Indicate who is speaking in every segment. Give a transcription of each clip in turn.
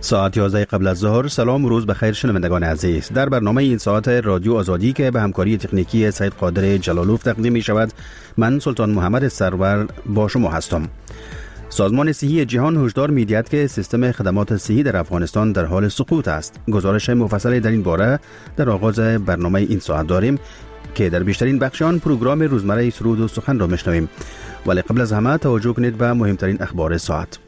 Speaker 1: ساعت 11 قبل از ظهر. سلام و روز بخیر شنوندگان عزیز. در برنامه این ساعت رادیو آزادی که به همکاری تکنیکی سید قادر جلالوف تقدیم می شود، من سلطان محمد سرور با شما هستم. سازمان صحی جهان هشدار می دهد که سیستم خدمات صحی در افغانستان در حال سقوط است. گزارش مفصلی در این باره در آغاز برنامه این ساعت داریم که در بیشترین بخش آن پروگرام روزمره سرود و سخن را میشنویم. ولی قبل از همه توجه کنید به مهمترین اخبار ساعت.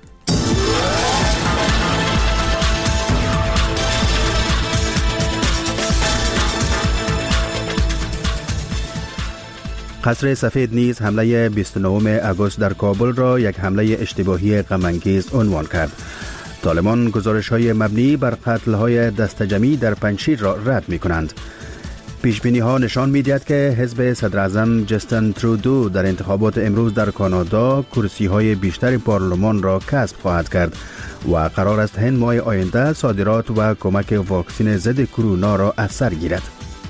Speaker 1: قصر سفید نیز حمله 29 آگوست در کابل را یک حمله اشتباهی غم‌انگیز عنوان کرد. طالبان گزارش‌های مبنی بر قتل‌های دسته‌جمعی در پنجشیر را رد می‌کنند. پیش‌بینی‌ها نشان می‌دهد که حزب صدراعظم جستن ترودو در انتخابات امروز در کانادا کرسی‌های بیشتر پارلمان را کسب خواهد کرد و قرار است هند ماه آینده صادرات و کمک واکسن ضد کرونا را از سر گیرد.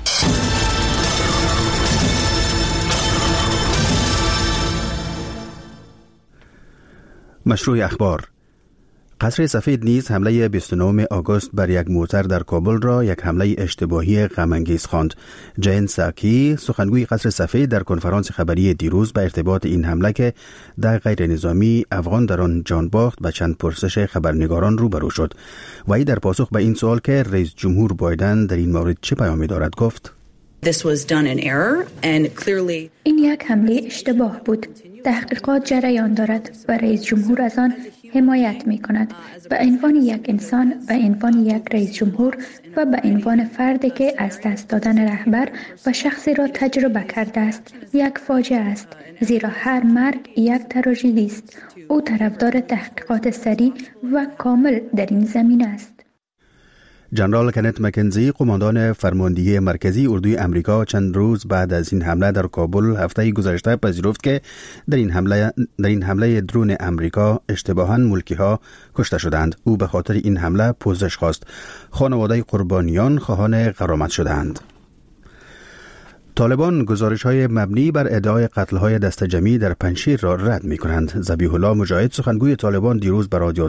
Speaker 1: مشروع اخبار. قصر سفید نیز حمله 29 آگوست بر یک موتر در کابل را یک حمله اشتباهی غم‌انگیز خواند. جین ساکی، سخنگوی قصر سفید، در کنفرانس خبری دیروز به ارتباط این حمله که در غیر نظامی افغان در آن جان باخت به چند پرسش خبرنگاران روبرو شد. وی در پاسخ به این سوال که رئیس جمهور بایدن در این مورد چه پیامی دارد گفت:
Speaker 2: این یک حمله اشتباه بود. تحقیقات جریان دارد و رئیس جمهور از آن حمایت می کند. به عنوان یک انسان، به عنوان یک رئیس جمهور و به عنوان فردی که از دست دادن رهبر و شخصی را تجربه کرده است، یک فاجعه است، زیرا هر مرگ یک تراژدی است. او طرفدار تحقیقات سریع و کامل در این زمینه است.
Speaker 1: جنرال کنت مکنزی، قماندان فرماندهی مرکزی اردوی امریکا، چند روز بعد از این حمله در کابل هفته گذشته پذیرفت که در این حمله درون امریکا اشتباهاً ملکی‌ها کشته شدند. او به خاطر این حمله پوزش خواست. خانواده قربانیان خواهان غرامت شدند. طالبان گزارش‌های مبنی بر ادعای قتل‌های دسته‌جمعی در پنجشیر را رد می‌کنند. ذبیح الله مجاهد، سخنگوی طالبان، دیروز به رادیو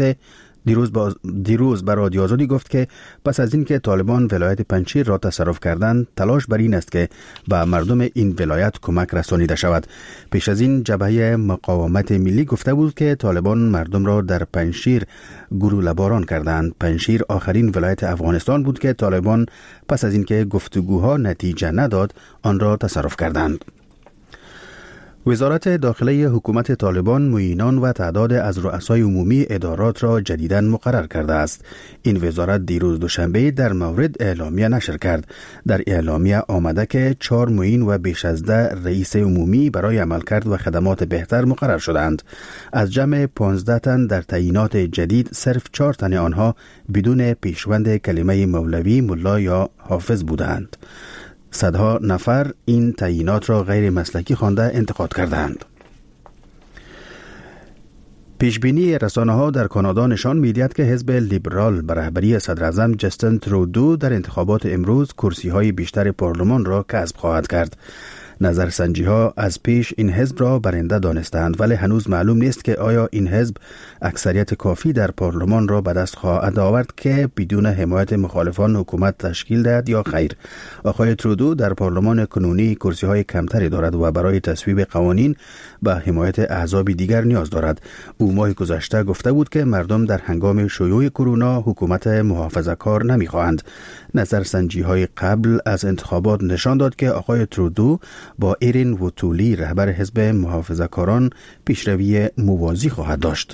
Speaker 1: آزادی گفت که پس از اینکه طالبان ولایت پنجشیر را تصرف کردند، تلاش بر این است که به مردم این ولایت کمک رسانیده شود. پیش از این جبهه مقاومت ملی گفته بود که طالبان مردم را در پنجشیر گلوله‌باران کردند. پنجشیر آخرین ولایت افغانستان بود که طالبان پس از اینکه گفتگوها نتیجه نداد آن را تصرف کردند. وزارت داخلی حکومت طالبان معینان و تعداد از رؤسای عمومی ادارات را جدیداً مقرر کرده است. این وزارت دیروز دوشنبه در مورد اعلامیه نشر کرد. در اعلامیه آمده که 4 معین و بیش از 10 رئیس عمومی برای عملکرد و خدمات بهتر مقرر شدند. از جمع 15 تن در تعیینات جدید صرف 4 تن آنها بدون پیشوند کلمه مولوی، ملا یا حافظ بودند. صدها نفر این تعیینات را غیر مسلکی خوانده انتقاد کردند. پیشبینی رسانه‌ها در کانادا نشان می‌دهد که حزب لیبرال به رهبری صدراعظم جستن ترودو در انتخابات امروز کرسی‌های بیشتر پارلمان را کسب خواهد کرد. نظرسنجی‌ها از پیش این حزب را برنده دانستند، ولی هنوز معلوم نیست که آیا این حزب اکثریت کافی در پارلمان را به دست خواهد آورد که بدون حمایت مخالفان حکومت تشکیل دهد یا خیر. آقای ترودو در پارلمان کنونی کرسی‌های کمتری دارد و برای تصویب قوانین به حمایت احزاب دیگر نیاز دارد. او ماه گذشته گفته بود که مردم در هنگام شیوع کرونا حکومت محافظه‌کار نمی‌خواهند. نظرسنجی‌های قبل از انتخابات نشان داد که آقای ترودو با ایرین ووتولی، رهبر حزب محافظه‌کاران، پیشروی موازی خواهد داشت.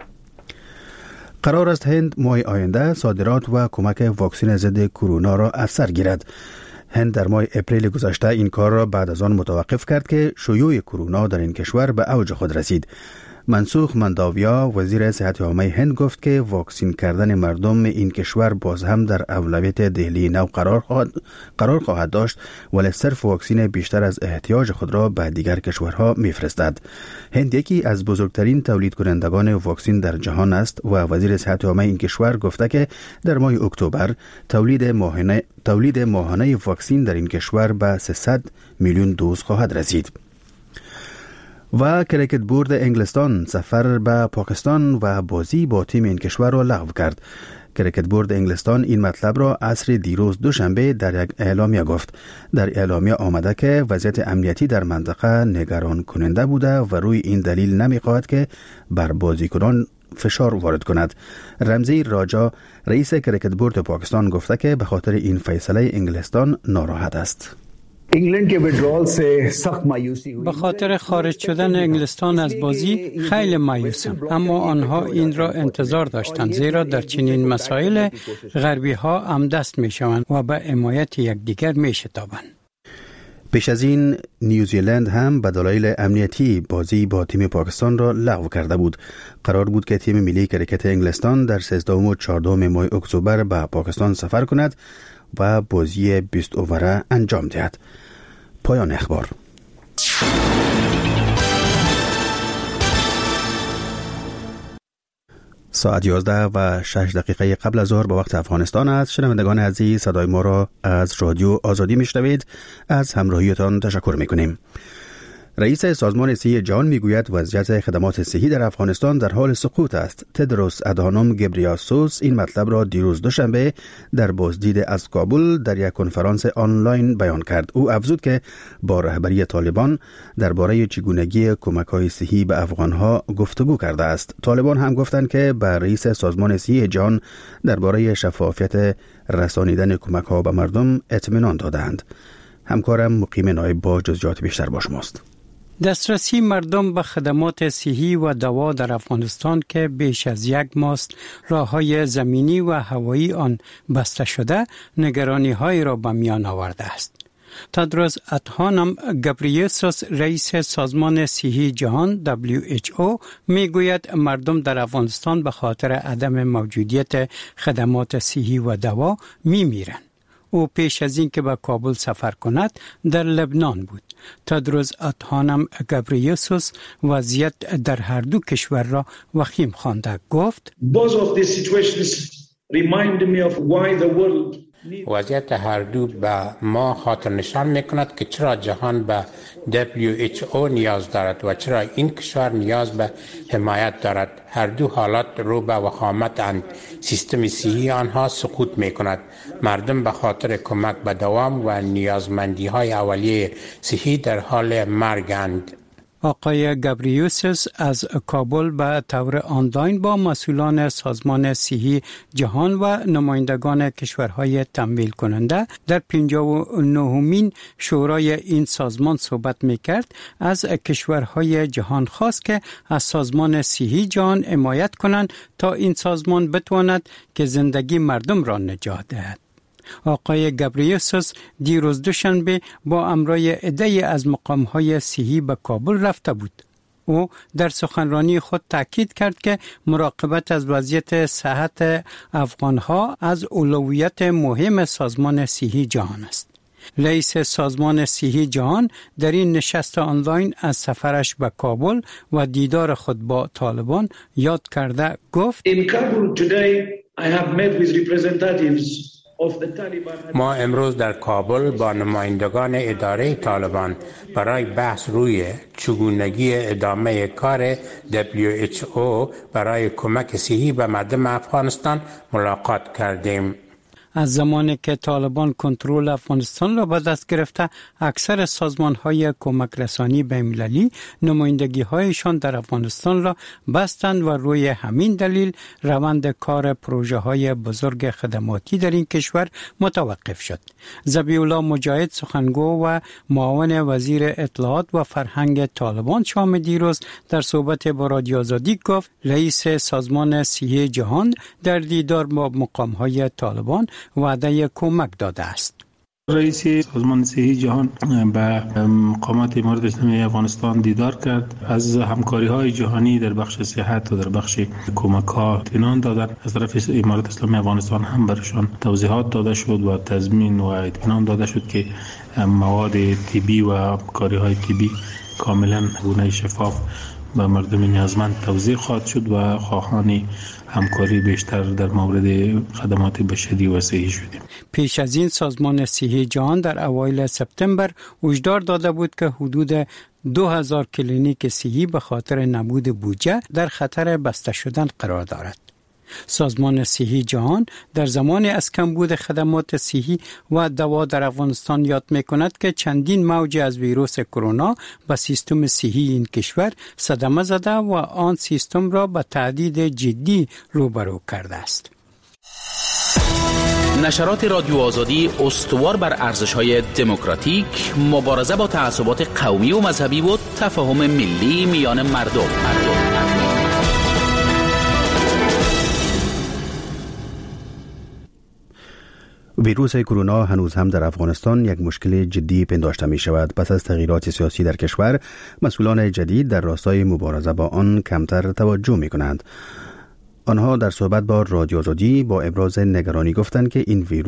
Speaker 1: قرار است هند ماه آینده صادرات و کمک واکسن ضد کرونا را از سر گیرد. هند در ماه اپریل گذشته این کار را بعد از آن متوقف کرد که شیوع کرونا در این کشور به اوج خود رسید. منسوخ منداویا، وزیر صحت عامه هند، گفت که واکسین کردن مردم این کشور باز هم در اولویت دهلی نو قرار خواهد داشت، ولی صرف واکسین بیشتر از احتیاج خود را به دیگر کشورها میفرستد. هند یکی از بزرگترین تولید کنندگان واکسین در جهان است و وزیر صحت عامه این کشور گفته که در ماه اکتبر تولید ماهانه واکسین در این کشور به 300 میلیون دوز خواهد رسید. و کریکت بورد انگلستان سفر به پاکستان و بازی با تیم این کشور را لغو کرد. کریکت بورد انگلستان این مطلب را عصر دیروز دوشنبه در یک اعلامیه گفت. در اعلامیه آمده که وضعیت امنیتی در منطقه نگران کننده بوده و روی این دلیل نمی‌خواهد که بر بازیکنان فشار وارد کند. رمزی راجا رئیس کریکت بورد پاکستان گفته که به خاطر این فیصله انگلستان ناراحت است.
Speaker 3: انگلند کے ویڈرال سے سخت مایوسی ہوئی.
Speaker 4: به خاطر خارج شدن انگلستان از بازی خیلی مایوسم، اما آنها این را انتظار داشتند، زیرا در چنین مسائل غربی ها همدست می شوند و به حمایت یکدیگر می شتابند.
Speaker 1: پیش از این نیوزیلند هم به دلایل امنیتی بازی با تیم پاکستان را لغو کرده بود. قرار بود که تیم ملی کریکت انگلستان در 13 و 14 ماه اکتبر به پاکستان سفر کند و بازی 20 اووره انجام دهد. پایان اخبار. ساعت 11:06 قبل از ظهر به وقت افغانستان است. شنوندگان عزیز، صدای ما را از رادیو آزادی میشنوید. از همراهیتان تشکر میکنیم. رئیس سازمان صحی جهان میگوید وضعیت خدمات صحی در افغانستان در حال سقوط است. تدروس ادهانوم گبریاسوس این مطلب را دیروز دوشنبه در بازدید از کابل در یک کنفرانس آنلاین بیان کرد. او افزود که با رهبری طالبان درباره چگونگی کمک‌های صحی به افغان‌ها گفتگو کرده است. طالبان هم گفتند که به رئیس سازمان صحی جهان درباره شفافیت رسانیدن کمک‌ها به مردم اطمینان دادند. همکارم مقیم نایب با جزئیات بیشتر با شماست.
Speaker 4: دسترسی مردم به خدمات صحی و دوا در افغانستان که بیش از یک ماه راه‌های زمینی و هوایی آن بسته شده، نگرانی‌های را به میان آورده است. تدروس ادهانوم گبریاسوس رئیس سازمان صحی جهان WHO میگوید مردم در افغانستان به خاطر عدم موجودیت خدمات صحی و دوا میمیرند. او پیش از این که به کابل سفر کند در لبنان بود. تدروس ادهانوم گبریاسوس وضعیت در هر دو کشور را وخیم خوانده. گفت
Speaker 5: Both of these situations remind me of why the world
Speaker 6: وضعیت هر دو به ما خاطر نشان میکند که چرا جهان به WHO نیاز دارد و چرا این کشور نیاز به حمایت دارد. هر دو حالات رو به وخامت سیستم صحی آنها سقوط میکند. مردم به خاطر کمک به دوام و نیازمندی های اولیه صحی در حال مرگند.
Speaker 4: آقای گبریاسوس از کابل به طور آنلاین با مسئولان سازمان صحی جهان و نمایندگان کشورهای تمویل کننده در 59مین شورای این سازمان صحبت میکرد. از کشورهای جهان خواست که از سازمان صحی جهان حمایت کنند تا این سازمان بتواند که زندگی مردم را نجات دهد. آقای گبریاسوس دیروز دوشنبه با همراه عده‌ای از مقام‌های صحی به کابل رفته بود. او در سخنرانی خود تاکید کرد که مراقبت از وضعیت صحت افغان‌ها از اولویت مهم سازمان صحی جهان است. رئیس سازمان صحی جهان در این نشست آنلاین از سفرش به کابل و دیدار خود با طالبان یاد کرده گفت
Speaker 5: In Kabul today I have met with representatives
Speaker 6: ما امروز در کابل با نمایندگان اداره طالبان برای بحث روی چگونگی ادامه کار WHO برای کمک صحی به مردم افغانستان ملاقات کردیم.
Speaker 4: از زمانی که طالبان کنترل افغانستان را به دست گرفته، اکثر سازمان‌های کمک رسانی بین‌المللی نمایندگی‌هایشان در افغانستان را بستند و روی همین دلیل روند کار پروژه‌های بزرگ خدماتی در این کشور متوقف شد. ذبیح‌الله مجاهد سخنگو و معاون وزیر اطلاعات و فرهنگ طالبان شام دیروز در صحبت با رادیو آزادی گفت رئیس سازمان صحی جهان در دیدار با مقام‌های طالبان وعده کمک داده است.
Speaker 7: رئیس سازمان صحی جهان به مقامات امارت اسلامی افغانستان دیدار کرد. از همکاری‌های جهانی در بخش صحت و در بخش کمک‌ها اطمینان دادند. از طرف امارت اسلامی افغانستان هم برشان توضیحات داده شد و تضمین و اطمینان داده شد که مواد طبی و کاری‌های طبی کاملا گونه شفاف به مردم نیازمند توزیع خواهد شد و خواهان همکاری بیشتر در مورد خدمات بشری و صحی شدیم.
Speaker 4: پیش از این سازمان صحی جهان در اوایل سپتامبر هشدار داده بود که حدود 2000 کلینیک صحی به خاطر نبود بودجه در خطر بسته شدن قرار دارد. سازمان صحی جهان در زمان از کمبود خدمات صحی و دوا در افغانستان یاد می‌کند که چندین موج از ویروس کرونا به سیستم صحی این کشور صدمه زده و آن سیستم را به تهدید جدی روبرو کرده است.
Speaker 8: نشرات رادیو آزادی استوار بر ارزش‌های دموکراتیک، مبارزه با تعصبات قومی و مذهبی و تفاهم ملی میان مردم.
Speaker 1: ویروس کرونا هنوز هم در افغانستان یک مشکل جدی پنداشته می شود. پس از تغییرات سیاسی در کشور، مسئولان جدید در راستای مبارزه با آن کمتر توجه می کنند. آنها در صحبت با رادیو آزادی با ابراز نگرانی گفتند که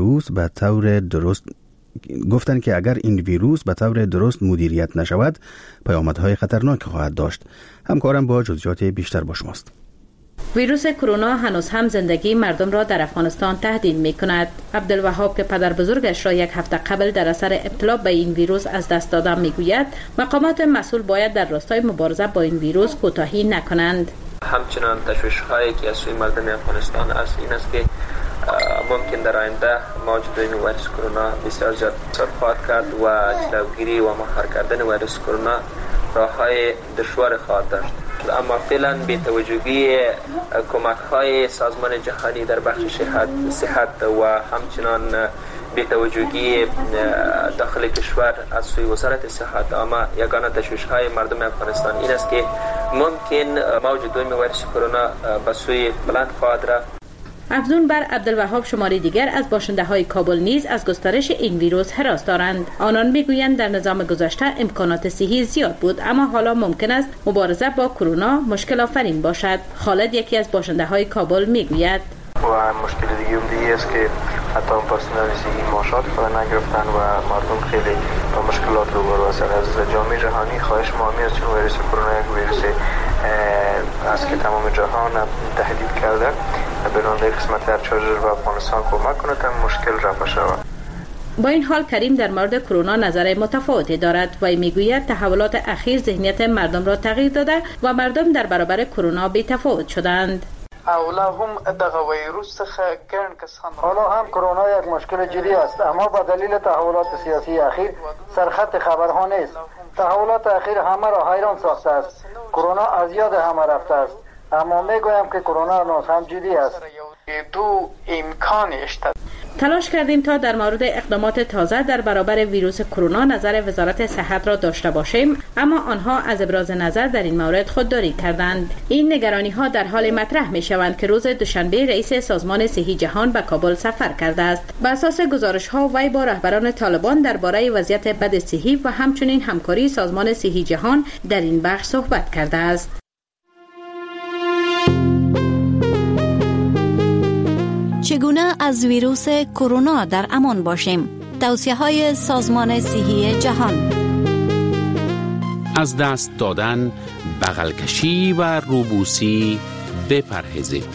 Speaker 1: اگر این ویروس به طور درست مدیریت نشود، پیامدهای خطرناک خواهد داشت. همکارم با جزئیات بیشتر با شماست.
Speaker 9: ویروس کرونا هنوز هم زندگی مردم را در افغانستان تهدید می کند. عبدالوهاب که پدر بزرگش را یک هفته قبل در اثر ابتلا به این ویروس از دست داده می گوید مقامات مسئول باید در راستای مبارزه با این ویروس کوتاهی نکنند.
Speaker 10: همچنان تشویش‌هایی که از سوی مردم افغانستان است این است که ممکن در آینده موج دوم ویروس کرونا بسیار زیاد خواهد کرد و جلوگیری و مهار کردن ویروس کرونا راه‌های دشوار خواهد داشت. اما فعلا بی توجهی کمک‌های سازمان جهانی در بخش صحت و همچنان بی توجهی داخل کشور از سوی وزارت صحت، اما یگانه تشویش‌های مردم افغانستان این است که ممکن موج دوم ویروس کرونا به سوی بلند خواهد رفت.
Speaker 9: افزون بر عبدالوهاب شماری دیگر از باشنده‌های کابل نیز از گسترش این ویروس هراس دارند. آنان میگویند در نظام گذشته امکانات صحی زیاد بود، اما حالا ممکن است مبارزه با کرونا مشکل آفرین باشد. خالد یکی از باشنده‌های کابل میگوید
Speaker 11: و مشکل دیگه است که حتی پرسنل صحی معاشات خود نگرفتن و مردم خیلی با مشکلات روبرو هستند. از جامعه جهانی خواهش مهمی است چون ویروس کرونا یک ویروس است که تمام جهان تهدید کرده. بنابراین قسمت در چارجر به افغانستان کمک کنه تا مشکل رفع شود.
Speaker 9: با این حال کریم در مورد کرونا نظر متفاوتی دارد و میگوید تحولات اخیر ذهنیت مردم را تغییر داده و مردم در برابر کرونا بی‌تفاوت شدند.
Speaker 12: حالا هم کرونا یک مشکل جدی است، اما با دلیل تحولات سیاسی اخیر سرخط خبرها نیست. تحولات اخیر همه را حیران ساخته است. کرونا از یاد همه رفته است، اما میگویم که کرونا هنوز هم جدی است.
Speaker 9: تلاش کردیم تا در مورد اقدامات تازه در برابر ویروس کرونا نظر وزارت صحت را داشته باشیم، اما آنها از ابراز نظر در این مورد خودداری کردند. این نگرانی ها در حال مطرح می شوند که روز دوشنبه رئیس سازمان صحی جهان به کابل سفر کرده است. بر اساس گزارش ها وی با رهبران طالبان درباره وضعیت بد صحی و همچنین همکاری سازمان صحی جهان در این بخش صحبت کرده است.
Speaker 13: چگونه از ویروس کرونا در امان باشیم؟ توصیه‌های سازمان صحی جهان:
Speaker 8: از دست دادن، بغل کشی و روبوسی بپرهیزید.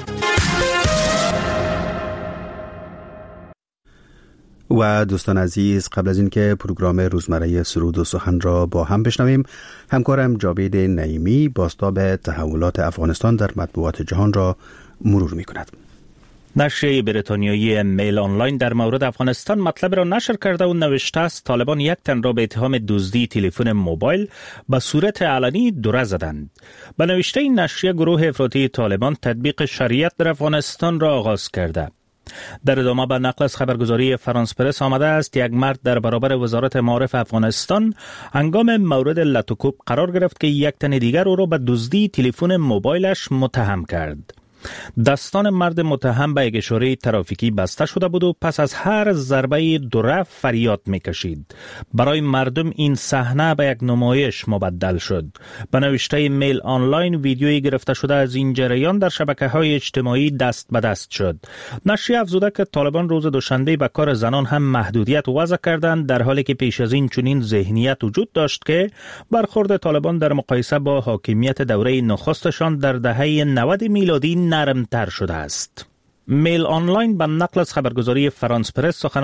Speaker 1: و دوستان عزیز، قبل از اینکه پروگرام روزمره سرود و سخن را با هم بشنویم، همکارم جاوید نعیمی بازتاب تحولات افغانستان در مطبوعات جهان را مرور می‌کند.
Speaker 14: نشریه بریتانیایی میل آنلاین در مورد افغانستان مطلب را نشر کرده و نوشته است طالبان یک تن را به اتهام دزدی تلفن موبایل به صورت علنی دوره زدند. به نوشته این نشریه گروه افراطی طالبان تطبیق شریعت در افغانستان را آغاز کرده. در ادامه به نقل از خبرگزاری فرانس پرس آمده است یک مرد در برابر وزارت معارف افغانستان هنگام مورد لطوکوب قرار گرفت که یک تن دیگر او را به دزدی تلفن موبایلش متهم کرد. دستان مرد متهم به یک اشاره ترافیکی بسته شده بود و پس از هر ضربه دوره فریاد میکشید. برای مردم این صحنه به یک نمایش مبدل شد. به نوشته میل آنلاین ویدیویی گرفته شده از این جریان در شبکه‌های اجتماعی دست به دست شد. نشریه افزوده که طالبان روز دوشنبه به کار زنان هم محدودیت وضع کردند، در حالی که پیش از این چنین ذهنیت وجود داشت که برخورد طالبان در مقایسه با حاکمیت دوره نخستشان در دهه 90 میلادی نرمتر شده است. میل آنلاین به نقل از خبرگزاری فرانس پرس